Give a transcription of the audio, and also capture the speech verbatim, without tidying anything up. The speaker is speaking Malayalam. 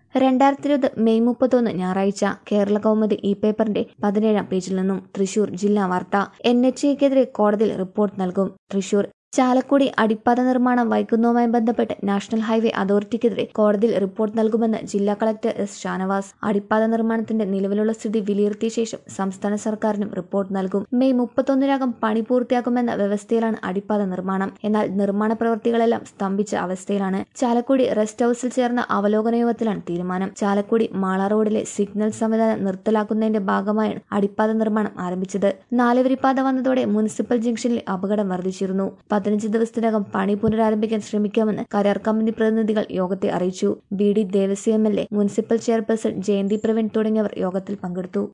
രണ്ടായിരത്തി ഇരുപത് മെയ് മുപ്പത്തൊന്ന് ഞായറാഴ്ച കേരള കൗമുദി ഇ പേപ്പറിന്റെ പതിനേഴാം പേജിൽ നിന്നും തൃശൂർ ജില്ലാ വാർത്ത. എൻ എച്ച് എക്കെതിരെ കോടതിയിൽ റിപ്പോർട്ട് നൽകും. തൃശൂർ ചാലക്കുടി അടിപ്പാത നിർമ്മാണം വൈകുന്നതുമായി ബന്ധപ്പെട്ട് നാഷണൽ ഹൈവേ അതോറിറ്റിക്കെതിരെ കോടതിയിൽ റിപ്പോർട്ട് നൽകുമെന്ന് ജില്ലാ കളക്ടർ എസ് ഷാനവാസ്. അടിപ്പാത നിർമ്മാണത്തിന്റെ നിലവിലുള്ള സ്ഥിതി വിലയിരുത്തിയ ശേഷം സംസ്ഥാന സർക്കാരിനും റിപ്പോർട്ട് നൽകും. മെയ് മുപ്പത്തൊന്നിനകം പണി പൂർത്തിയാക്കുമെന്ന വ്യവസ്ഥയിലാണ് അടിപ്പാത നിർമ്മാണം. എന്നാൽ നിർമ്മാണ പ്രവൃത്തികളെല്ലാം സ്തംഭിച്ച അവസ്ഥയിലാണ്. ചാലക്കുടി റെസ്റ്റ് ഹൌസിൽ ചേർന്ന അവലോകന യോഗത്തിലാണ് തീരുമാനം. ചാലക്കുടി മാള റോഡിലെ സിഗ്നൽ സംവിധാനം നിർത്തലാക്കുന്നതിന്റെ ഭാഗമായാണ് അടിപ്പാത നിർമ്മാണം ആരംഭിച്ചത്. നാലുവരിപ്പാത വന്നതോടെ മുനിസിപ്പൽ ജംഗ്ഷനിൽ അപകടം വർദ്ധിച്ചിരുന്നു. പതിനഞ്ച് ദിവസത്തിനകം പണി പുനരാരംഭിക്കാൻ ശ്രമിക്കാമെന്ന് കരാർ കമ്പനി പ്രതിനിധികൾ യോഗത്തെ അറിയിച്ചു. B D Devasya M L A, municipal chairperson Jayanthi Praveen തുടങ്ങിയവർ യോഗത്തിൽ പങ്കെടുത്തു.